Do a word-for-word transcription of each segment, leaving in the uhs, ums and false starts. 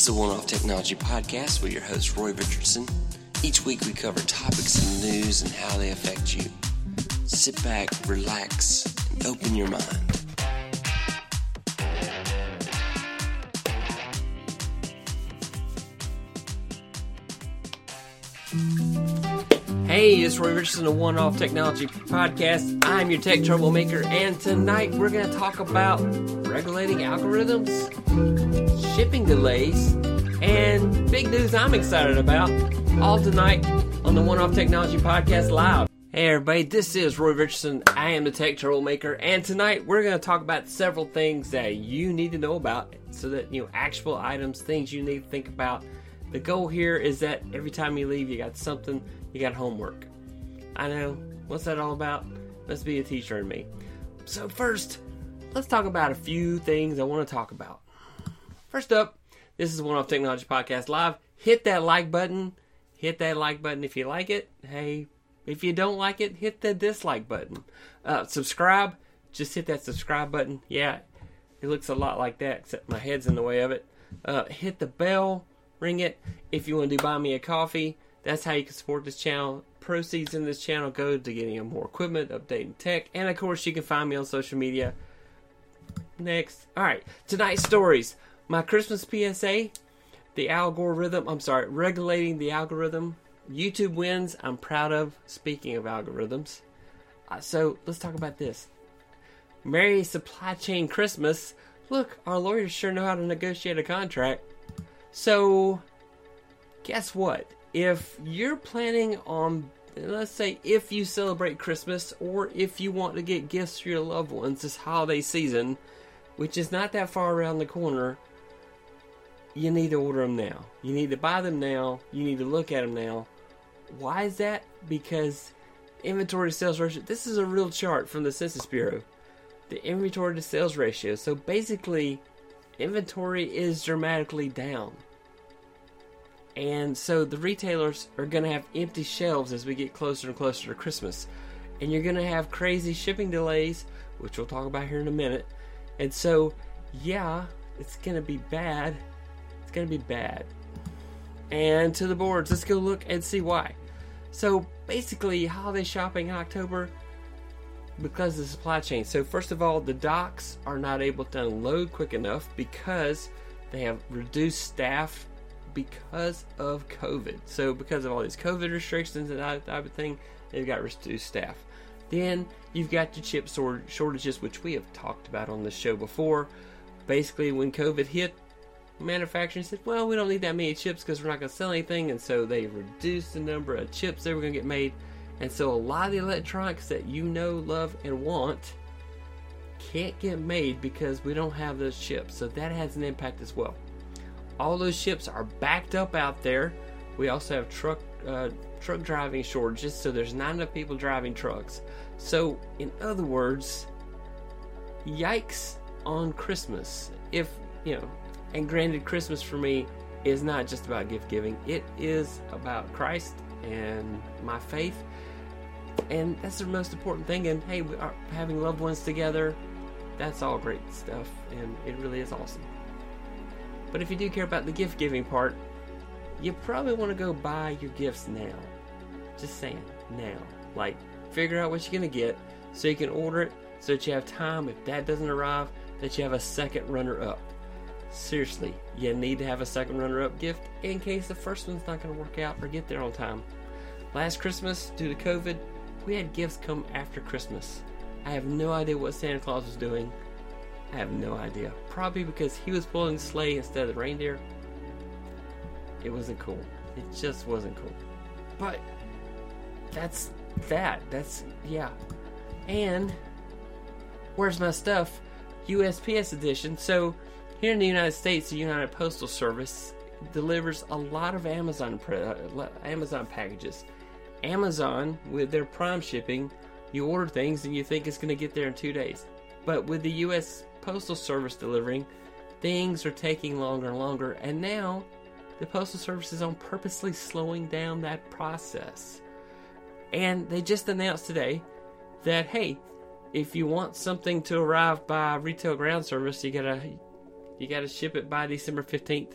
the One-Off Technology Podcast with your host, Roy Richardson. Each week we cover topics in news and how they affect you. Sit back, relax, and open your mind. Hey, it's Roy Richardson, the One-Off Technology Podcast. I'm your tech troublemaker, and tonight we're going to talk about regulating algorithms, shipping delays, and big news I'm excited about, all tonight on the One-Off Technology Podcast Live. Hey everybody, this is Roy Richardson. I am the tech troublemaker, and tonight we're going to talk about several things that you need to know about, so that, you know, actual items, things you need to think about. The goal here is that every time you leave, you got something, you got homework. I know, what's that all about? Must be a teacher in me. So first, let's talk about a few things I want to talk about. First up, this is One-Off Technology Podcast Live. Hit that like button. Hit that like button if you like it. Hey, if you don't like it, hit the dislike button. Uh, subscribe. Just hit that subscribe button. Yeah, it looks a lot like that, except my head's in the way of it. Uh, hit the bell. Ring it. If you want to do buy me a coffee, that's how you can support this channel. Proceeds in this channel go to getting more equipment, updating tech, and of course you can find me on social media. Next. Alright, tonight's stories. My Christmas P S A, the algorithm, I'm sorry, regulating the algorithm. YouTube wins, I'm proud of, speaking of algorithms. Uh, so, let's talk about this. Merry Supply Chain Christmas. Look, our lawyers sure know how to negotiate a contract. So, guess what? If you're planning on, let's say, if you celebrate Christmas, or if you want to get gifts for your loved ones this holiday season, which is not that far around the corner, you need to order them now. You need to buy them now. You need to look at them now. Why is that? Because inventory to sales ratio, this is a real chart from the Census Bureau. The inventory to sales ratio. So basically, inventory is dramatically down. And so the retailers are going to have empty shelves as we get closer and closer to Christmas. And you're going to have crazy shipping delays, which we'll talk about here in a minute. And so, yeah, it's going to be bad. It's going to be bad. And to the boards, let's go look and see why. So basically, holiday shopping in October, because of the supply chain. So first of all, the docks are not able to unload quick enough because they have reduced staff because of COVID. So because of all these COVID restrictions and that type of thing, they've got reduced staff. Then you've got your chip shortages, which we have talked about on this show before. Basically, when COVID hit, manufacturing said, well, we don't need that many chips because we're not going to sell anything. And so they reduced the number of chips that were going to get made. And so a lot of the electronics that you know, love, and want can't get made because we don't have those chips. So that has an impact as well. All those ships are backed up out there. We also have truck uh, truck driving shortages, so there's not enough people driving trucks. So, in other words, yikes on Christmas. If, you know, and granted, Christmas for me is not just about gift giving. It is about Christ and my faith. And that's the most important thing. And hey, we are having loved ones together. That's all great stuff. And it really is awesome. But if you do care about the gift giving part, you probably want to go buy your gifts now. Just saying, now. Like, figure out what you're going to get so you can order it so that you have time, if that doesn't arrive, that you have a second runner-up. Seriously, you need to have a second runner-up gift in case the first one's not going to work out or get there on time. Last Christmas, due to COVID, we had gifts come after Christmas. I have no idea what Santa Claus was doing. I have no idea. Probably because he was pulling the sleigh instead of the reindeer. It wasn't cool. It just wasn't cool. But that's that. That's, yeah. And where's my stuff? U S P S edition. So here in the United States, the United Postal Service delivers a lot of Amazon uh, Amazon packages. Amazon, with their Prime shipping, you order things and you think it's going to get there in two days. But with the U S Postal Service delivering, things are taking longer and longer. And now, the Postal Service is on purposely slowing down that process. And they just announced today that, hey, if you want something to arrive by retail ground service, you gotta you gotta ship it by December fifteenth.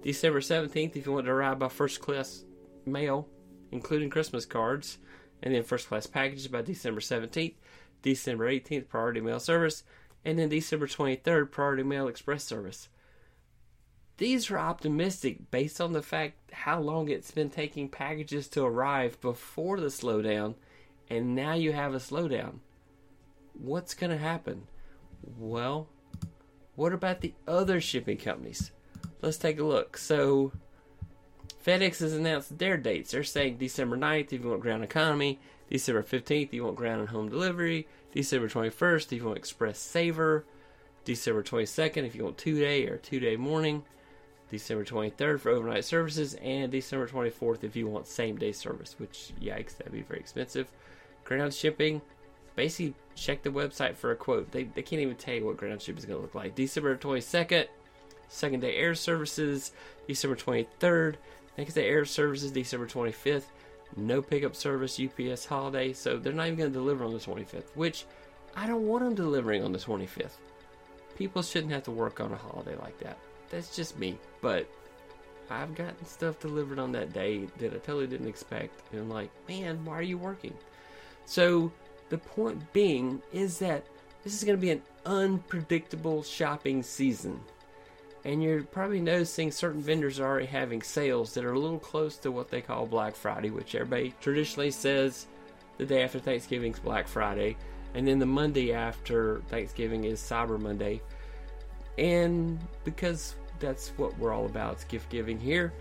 December seventeenth, if you want to arrive by first class mail, including Christmas cards, and then first class packages by December seventeenth. December eighteenth, priority mail service, and then December twenty-third, priority mail express service. These are optimistic based on the fact how long it's been taking packages to arrive before the slowdown, and now you have a slowdown. What's going to happen? Well, what about the other shipping companies? Let's take a look. So, FedEx has announced their dates. They're saying December ninth if you want ground economy, December fifteenth if you want ground and home delivery, December twenty-first if you want express saver, December twenty-second if you want two-day or two-day morning, December twenty-third for overnight services, and December twenty-fourth if you want same-day service, which, yikes, that'd be very expensive. Ground shipping, basically check the website for a quote. They, they can't even tell you what ground shipping is going to look like. December twenty-second, second-day air services, December twenty-third, next-day air services, December twenty-fifth, no pickup service, U P S holiday, so they're not even going to deliver on the twenty-fifth, which I don't want them delivering on the twenty-fifth. People shouldn't have to work on a holiday like that. That's just me, but I've gotten stuff delivered on that day that I totally didn't expect, and I'm like, man, why are you working? So the point being is that this is going to be an unpredictable shopping season, and you're probably noticing certain vendors are already having sales that are a little close to what they call Black Friday, which everybody traditionally says the day after Thanksgiving is Black Friday, and then the Monday after Thanksgiving is Cyber Monday. And because that's what we're all about, it's gift giving here,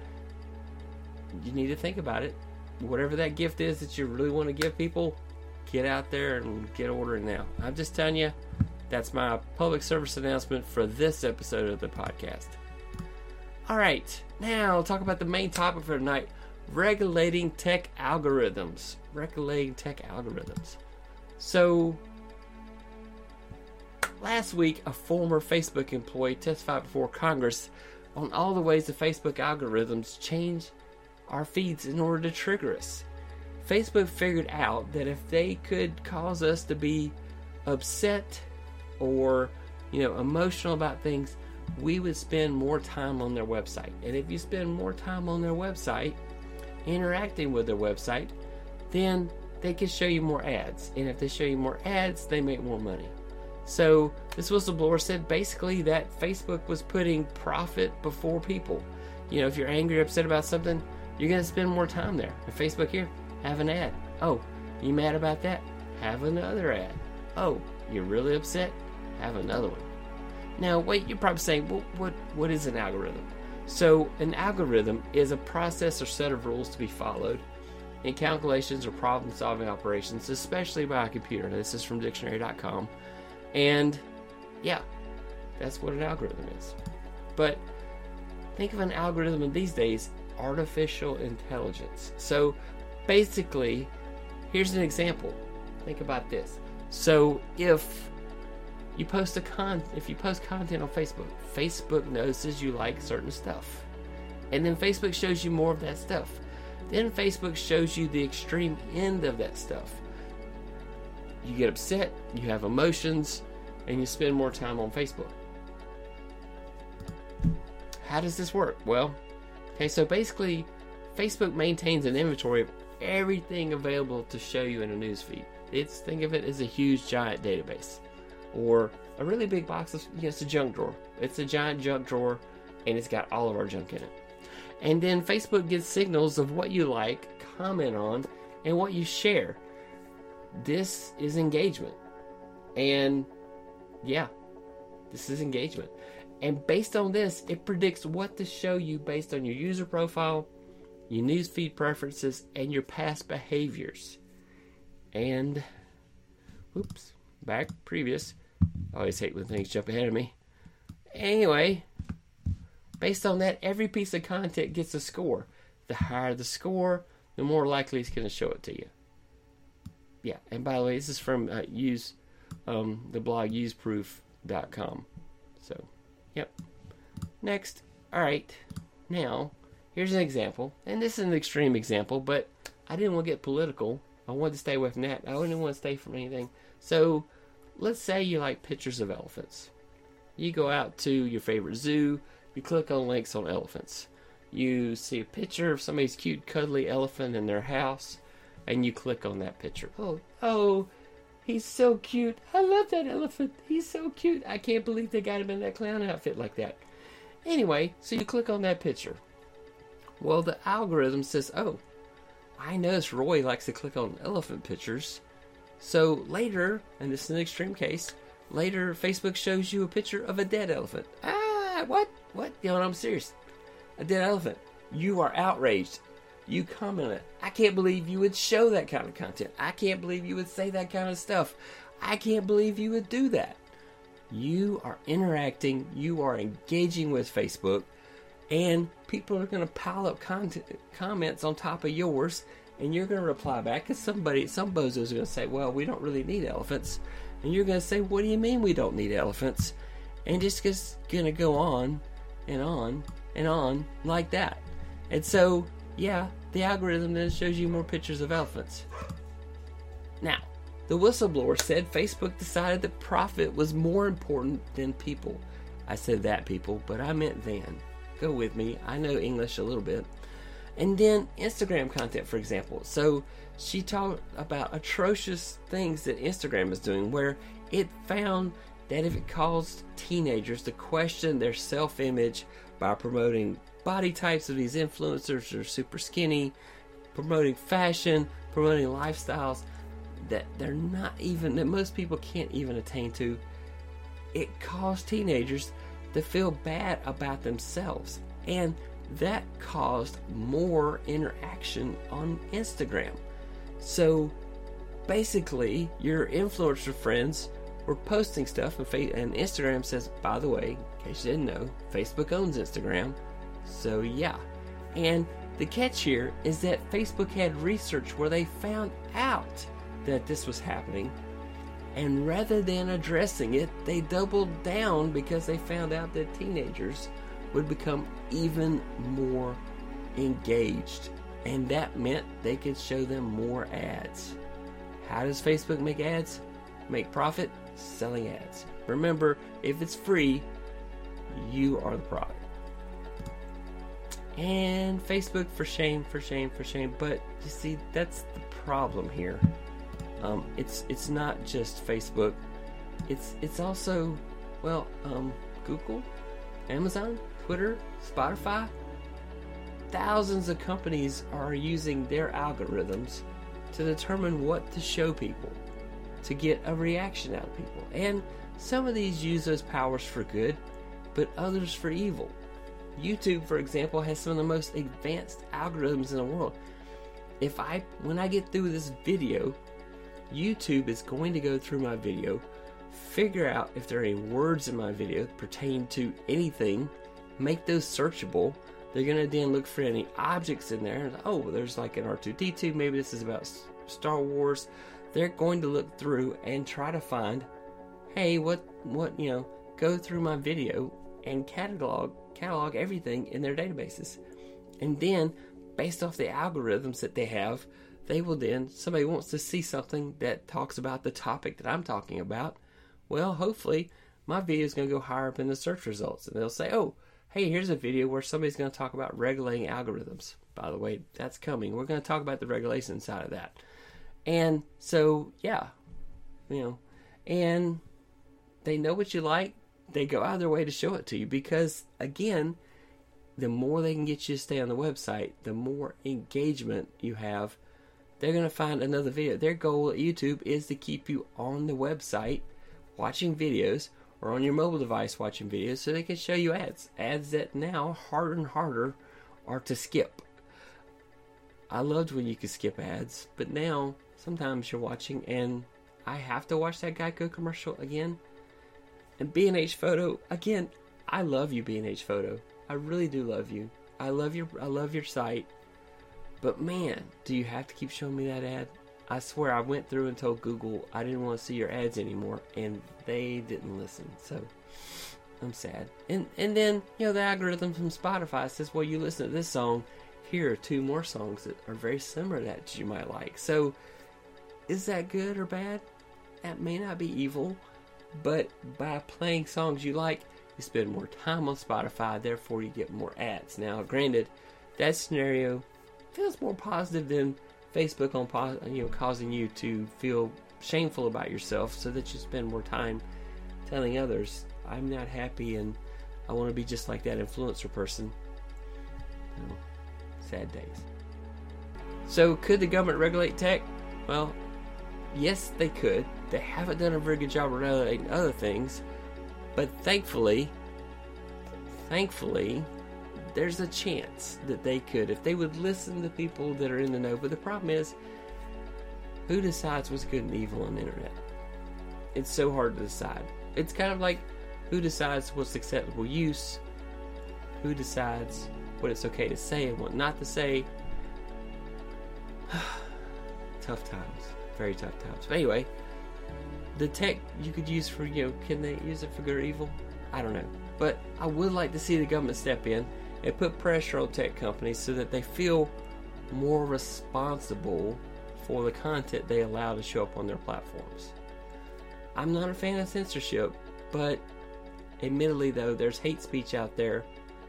you need to think about it. Whatever that gift is that you really want to give people, get out there and get ordering now. I'm just telling you, that's my public service announcement for this episode of the podcast. Alright, now I'll talk about the main topic for tonight. Regulating tech algorithms. Regulating tech algorithms. So, last week, a former Facebook employee testified before Congress on all the ways the Facebook algorithms change our feeds in order to trigger us. Facebook figured out that if they could cause us to be upset or, you know, emotional about things, we would spend more time on their website. And if you spend more time on their website, interacting with their website, then they can show you more ads. And if they show you more ads, they make more money. So this whistleblower said basically that Facebook was putting profit before people. You know, if you're angry or upset about something, you're going to spend more time there. And Facebook here, have an ad. Oh, you mad about that? Have another ad. Oh, you're really upset? Have another one. Now, wait, you're probably saying, well, what, what is an algorithm? So an algorithm is a process or set of rules to be followed in calculations or problem-solving operations, especially by a computer. Now, this is from dictionary dot com. And, yeah, that's what an algorithm is. But think of an algorithm in these days, artificial intelligence. So, basically, here's an example. Think about this. So, if you post a con, if you post content on Facebook, Facebook notices you like certain stuff, and then Facebook shows you more of that stuff. Then Facebook shows you the extreme end of that stuff. You get upset, you have emotions, and you spend more time on Facebook. How does this work? Well, okay, so basically, Facebook maintains an inventory of everything available to show you in a newsfeed. It's, think of it as a huge, giant database. Or a really big box of, you know, it's a junk drawer. It's a giant junk drawer, and it's got all of our junk in it. And then Facebook gets signals of what you like, comment on, and what you share. This is engagement. And yeah, this is engagement. And based on this, it predicts what to show you based on your user profile, your newsfeed preferences, and your past behaviors. And, whoops, back, previous. I always hate when things jump ahead of me. Anyway, based on that, every piece of content gets a score. The higher the score, the more likely it's going to show it to you. Yeah, and by the way, this is from uh, use um, the blog use proof dot com. So, yep. Next, all right. Now, here's an example, and this is an extreme example, but I didn't want to get political. I wanted to stay away from that. I didn't want to stay from anything. So, let's say you like pictures of elephants. You go out to your favorite zoo. you click on links on elephants. You see a picture of somebody's cute, cuddly elephant in their house, and you click on that picture. Oh, oh, he's so cute. I love that elephant. He's so cute. I can't believe they got him in that clown outfit like that. Anyway, so you click on that picture. Well, the algorithm says, oh, I noticed Roy likes to click on elephant pictures. So later, and this is an extreme case, later Facebook shows you a picture of a dead elephant. Ah, what? What? You know, I'm serious. A dead elephant. You are outraged. You commented, I can't believe you would show that kind of content. I can't believe you would say that kind of stuff. I can't believe you would do that. You are interacting. You are engaging with Facebook. And people are going to pile up content, comments on top of yours. And you're going to reply back. Because somebody, some bozos are going to say, well, we don't really need elephants. And you're going to say, what do you mean we don't need elephants? And just just going to go on and on and on like that. And so, yeah, the algorithm then shows you more pictures of elephants. Now, the whistleblower said Facebook decided that profit was more important than people. I said that, people, but I meant then. Go with me. I know English a little bit. And then Instagram content, for example. So she talked about atrocious things that Instagram is doing, where it found that if it caused teenagers to question their self-image by promoting body types of these influencers who are super skinny, promoting fashion, promoting lifestyles that they're not even, that most people can't even attain to, it caused teenagers to feel bad about themselves. And that caused more interaction on Instagram. So basically, your influencer friends were posting stuff, and, fa- and Instagram says, by the way, in case you didn't know, Facebook owns Instagram. So yeah. And the catch here is that Facebook had research where they found out that this was happening. And rather than addressing it, they doubled down because they found out that teenagers would become even more engaged. And that meant they could show them more ads. How does Facebook make ads? Make profit? Selling ads. Remember, if it's free, you are the product. And Facebook, for shame, for shame, for shame. But you see, that's the problem here. Um, it's it's not just Facebook. It's it's also, well, um, Google, Amazon, Twitter, Spotify. Thousands of companies are using their algorithms to determine what to show people, to get a reaction out of people. And some of these use those powers for good, but others for evil. YouTube, for example, has some of the most advanced algorithms in the world. If I, when I get through this video, YouTube is going to go through my video, figure out if there are any words in my video that pertain to anything, make those searchable. They're going to then look for any objects in there. Oh, there's like an R two D two, maybe this is about Star Wars. They're going to look through and try to find, hey, what, what, you know, go through my video and catalog, catalog everything in their databases. And then, based off the algorithms that they have, they will then, somebody wants to see something that talks about the topic that I'm talking about. Well, hopefully, my video is going to go higher up in the search results. And they'll say, oh, hey, here's a video where somebody's going to talk about regulating algorithms. By the way, that's coming. We're going to talk about the regulation side of that. And so, yeah, you know, and they know what you like. They go out of their way to show it to you because, again, the more they can get you to stay on the website, the more engagement you have. They're going to find another video. Their goal at YouTube is to keep you on the website watching videos or on your mobile device watching videos so they can show you ads. Ads that now, harder and harder, are to skip. I loved when you could skip ads, but now sometimes you're watching and I have to watch that Geico commercial again. And B and H Photo, again, I love you, B and H Photo. I really do love you. I love your I love your site. But man, do you have to keep showing me that ad? I swear I went through and told Google I didn't want to see your ads anymore, and they didn't listen. So I'm sad. And and then, you know, the algorithm from Spotify says, well, you listen to this song, here are two more songs that are very similar to that you might like. So is that good or bad? That may not be evil, but by playing songs you like, you spend more time on Spotify, therefore you get more ads. Now, granted, that scenario feels more positive than Facebook on you know causing you to feel shameful about yourself so that you spend more time telling others, I'm not happy and I want to be just like that influencer person. You know, sad days. So, could the government regulate tech? Well, yes, they could. They haven't done a very good job of regulating other things, but thankfully, thankfully, there's a chance that they could, if they would listen to people that are in the know. But the problem is, who decides what's good and evil on the internet? It's so hard to decide. It's kind of like, who decides what's acceptable use? Who decides what it's okay to say and what not to say? Tough times. Very tough times. But anyway, the tech you could use for, you know, can they use it for good or evil? I don't know. But I would like to see the government step in and put pressure on tech companies so that they feel more responsible for the content they allow to show up on their platforms. I'm not a fan of censorship, but admittedly though, there's hate speech out there.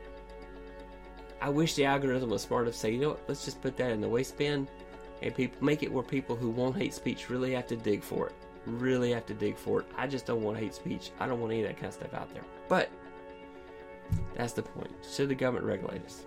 I wish the algorithm was smart enough to say, you know what, let's just put that in the waste bin and people make it where people who want hate speech really have to dig for it. Really have to dig for it. I just don't want hate speech. I don't want any of that kind of stuff out there. But that's the point. Should the government regulate us?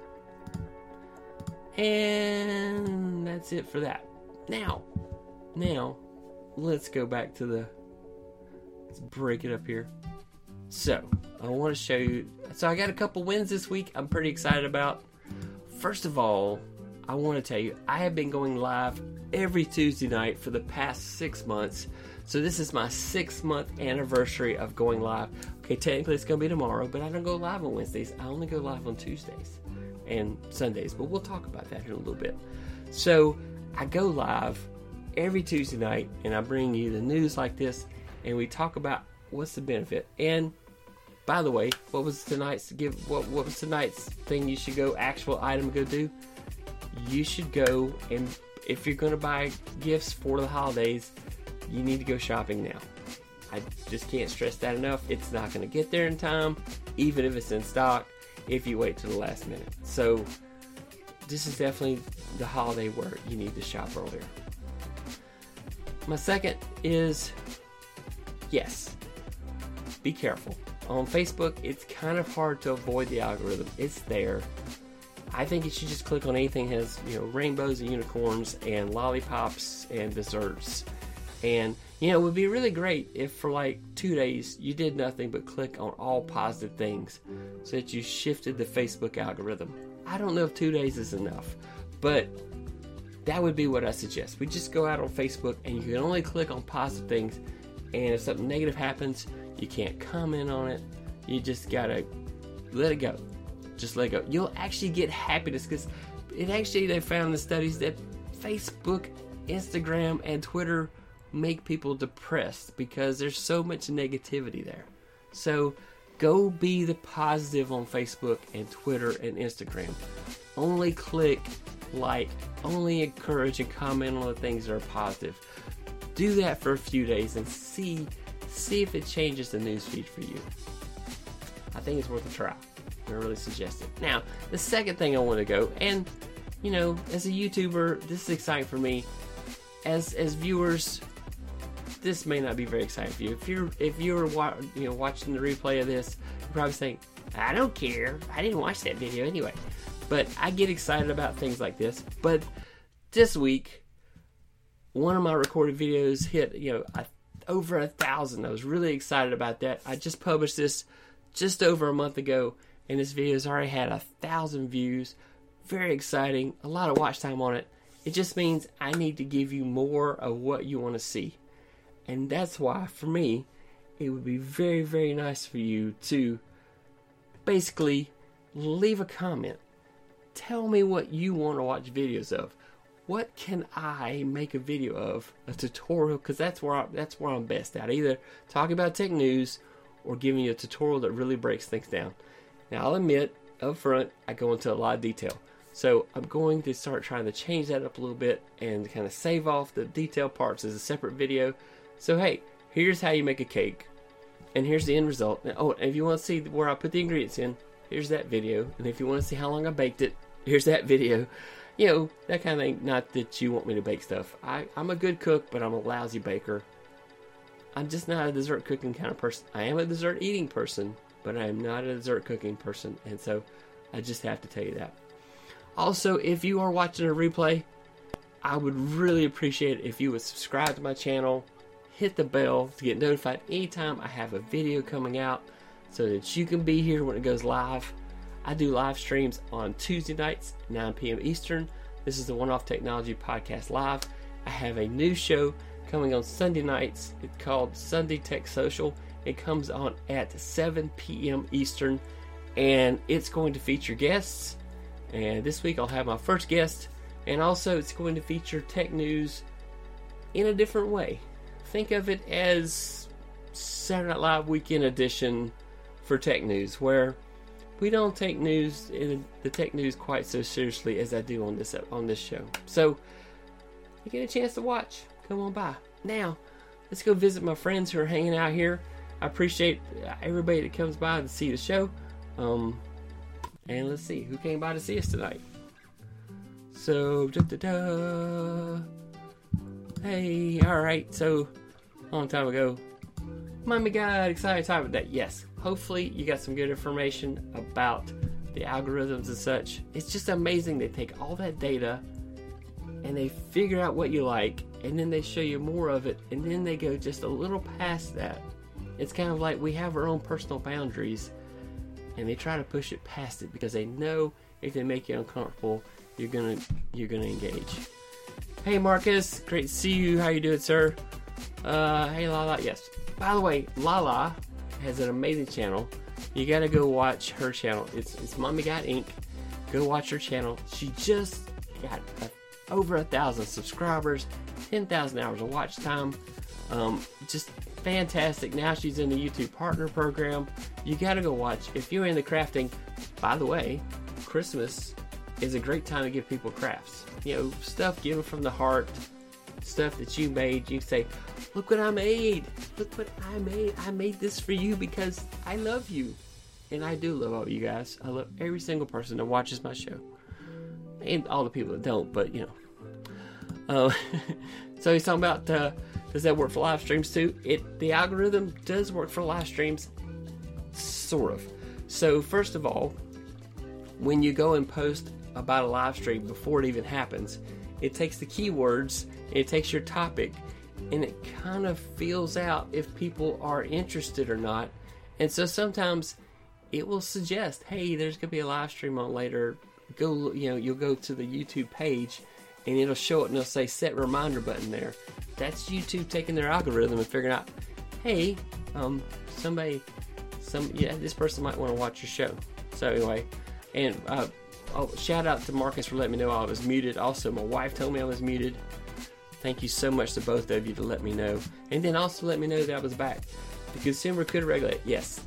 And that's it for that. Now, now, let's go back to the, let's break it up here. So, I want to show you, so I got a couple wins this week I'm pretty excited about. First of all, I want to tell you, I have been going live every Tuesday night for the past six months. So this is my six month anniversary of going live. Okay, technically it's going to be tomorrow, but I don't go live on Wednesdays. I only go live on Tuesdays and Sundays, but we'll talk about that in a little bit. So I go live every Tuesday night and I bring you the news like this and we talk about what's the benefit. And by the way, what was tonight's give what what was tonight's thing you should go actual item go do? You should go, and if you're going to buy gifts for the holidays, you need to go shopping now. I just can't stress that enough. It's not going to get there in time, even if it's in stock, if you wait till the last minute. So this is definitely the holiday where you need to shop earlier. My second is, yes, be careful. On Facebook, it's kind of hard to avoid the algorithm. It's there. I think you should just click on anything that has, you know, rainbows and unicorns and lollipops and desserts. And, you know, it would be really great if for like two days you did nothing but click on all positive things so that you shifted the Facebook algorithm. I don't know if two days is enough, but that would be what I suggest. We just go out on Facebook and you can only click on positive things, and if something negative happens, you can't comment on it. You just gotta let it go. Just let it go. You'll actually get happiness because it actually, they found in the studies that Facebook, Instagram, and Twitter make people depressed because there's so much negativity there. So go be the positive on Facebook and Twitter and Instagram. Only click like, only encourage and comment on the things that are positive. Do that for a few days and see see if it changes the newsfeed for you. I think it's worth a try. I really suggest it. Now, the second thing I want to go, and you know, as a YouTuber, this is exciting for me. As as viewers, this may not be very exciting for you. If you're if you're wa- you know watching the replay of this, you're probably saying, "I don't care. I didn't watch that video anyway." But I get excited about things like this. But this week, one of my recorded videos hit you know a, over a thousand. I was really excited about that. I just published this just over a month ago. And this video has already had a thousand views. Very exciting. A lot of watch time on it. It just means I need to give you more of what you want to see. And that's why, for me, it would be very, very nice for you to basically leave a comment. Tell me what you want to watch videos of. What can I make a video of? A tutorial, because that's where I, that's where I'm best at. Either talking about tech news or giving you a tutorial that really breaks things down. Now, I'll admit, up front, I go into a lot of detail. So, I'm going to start trying to change that up a little bit and kind of save off the detail parts as a separate video. So, hey, here's how you make a cake. And here's the end result. Oh, and if you want to see where I put the ingredients in, here's that video. And if you want to see how long I baked it, here's that video. You know, that kind of thing. Not that you want me to bake stuff. I, I'm a good cook, but I'm a lousy baker. I'm just not a dessert cooking kind of person. I am a dessert eating person, but I am not a dessert cooking person. And so I just have to tell you that. Also, if you are watching a replay, I would really appreciate it if you would subscribe to my channel, hit the bell to get notified anytime I have a video coming out so that you can be here when it goes live. I do live streams on Tuesday nights, nine p.m. Eastern. This is the One Off Technology Podcast Live. I have a new show coming on Sunday nights. It's called Sunday Tech Social. It comes on at seven p.m. Eastern, and it's going to feature guests. And this week I'll have my first guest, and also it's going to feature tech news in a different way. Think of it as Saturday Night Live Weekend Edition for tech news, where we don't take news in the tech news quite so seriously as I do on this on this show. So you get a chance to watch, come on by. Now let's go visit my friends who are hanging out here. I appreciate everybody that comes by to see the show. Um, and let's see who came by to see us tonight. So da da da. Hey, all right. So a long time ago, Mommy got excited to talk about that. Yes. Hopefully you got some good information about the algorithms and such. It's just amazing. They take all that data and they figure out what you like, and then they show you more of it, and then they go just a little past that. It's kind of like we have our own personal boundaries, and they try to push it past it because they know if they make you uncomfortable, you're gonna you're gonna engage. Hey Marcus, great to see you. How you doing, sir? Uh, hey Lala. Yes. By the way, Lala has an amazing channel. You gotta go watch her channel. It's it's Mommy Got Inc. Go watch her channel. She just got a, over a thousand subscribers, ten thousand hours of watch time. Um, just fantastic. Now she's in the YouTube Partner Program. You gotta go watch. If you're into crafting, by the way, Christmas is a great time to give people crafts. You know, stuff given from the heart, stuff that you made. You say, look what I made. Look what I made. I made this for you because I love you. And I do love all you guys. I love every single person that watches my show. And all the people that don't, but you know. Uh, so he's talking about, uh, does that work for live streams too? It The algorithm does work for live streams, sort of. So first of all, when you go and post about a live stream before it even happens, it takes the keywords, it takes your topic, and it kind of feels out if people are interested or not. And so sometimes it will suggest, hey, there's going to be a live stream on later. Go, you know, you'll go to the YouTube page and it'll show it and it'll say set reminder button there. That's YouTube taking their algorithm and figuring out, hey, um, somebody, some, yeah, this person might want to watch your show. So anyway, and uh, oh, shout out to Marcus for letting me know I was muted. Also, my wife told me I was muted. Thank you so much to both of you to let me know. And then also let me know that I was back. The consumer could regulate. Yes.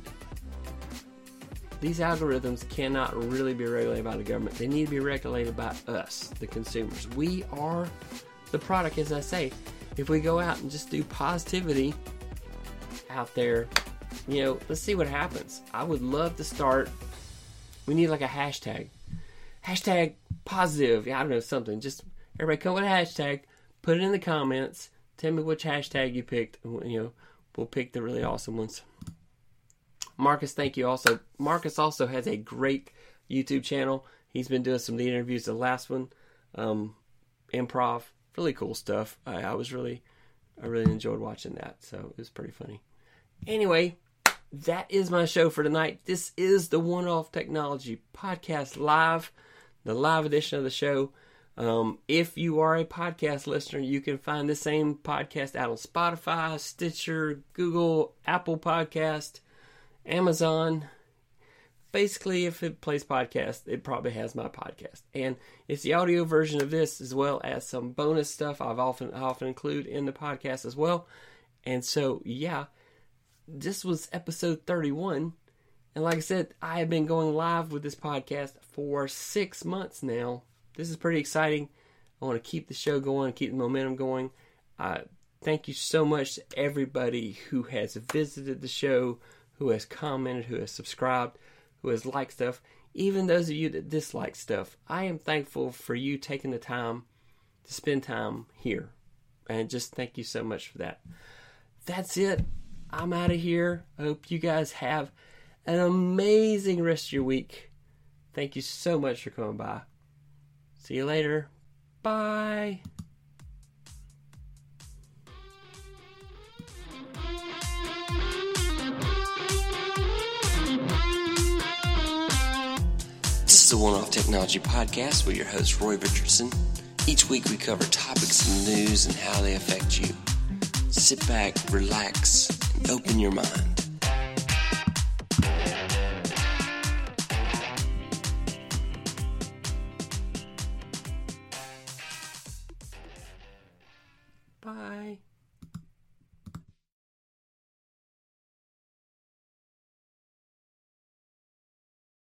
These algorithms cannot really be regulated by the government. They need to be regulated by us, the consumers. We are the product, as I say. If we go out and just do positivity out there, you know, let's see what happens. I would love to start. We need like a hashtag. Hashtag positive. Yeah, I don't know, something. Just everybody come with a hashtag. Put it in the comments. Tell me which hashtag you picked. You know, we'll pick the really awesome ones. Marcus, thank you also. Marcus also has a great YouTube channel. He's been doing some lead interviews. The last one, um, improv, really cool stuff. I, I was really, I really enjoyed watching that. So it was pretty funny. Anyway, that is my show for tonight. This is the One Off Technology Podcast Live, the live edition of the show. Um, if you are a podcast listener, you can find the same podcast out on Spotify, Stitcher, Google, Apple Podcast, Amazon. Basically, if it plays podcast, it probably has my podcast. And it's the audio version of this as well as some bonus stuff I've often I often include in the podcast as well. And so, yeah, this was episode thirty-one. And like I said, I have been going live with this podcast for six months now. This is pretty exciting. I want to keep the show going, keep the momentum going. Uh, thank you so much to everybody who has visited the show, who has commented, who has subscribed, who has liked stuff. Even those of you that dislike stuff, I am thankful for you taking the time to spend time here. And just thank you so much for that. That's it. I'm out of here. I hope you guys have an amazing rest of your week. Thank you so much for coming by. See you later. Bye. This is the One-Off Technology Podcast with your host, Roy Richardson. Each week we cover topics in the news and how they affect you. Sit back, relax, and open your mind.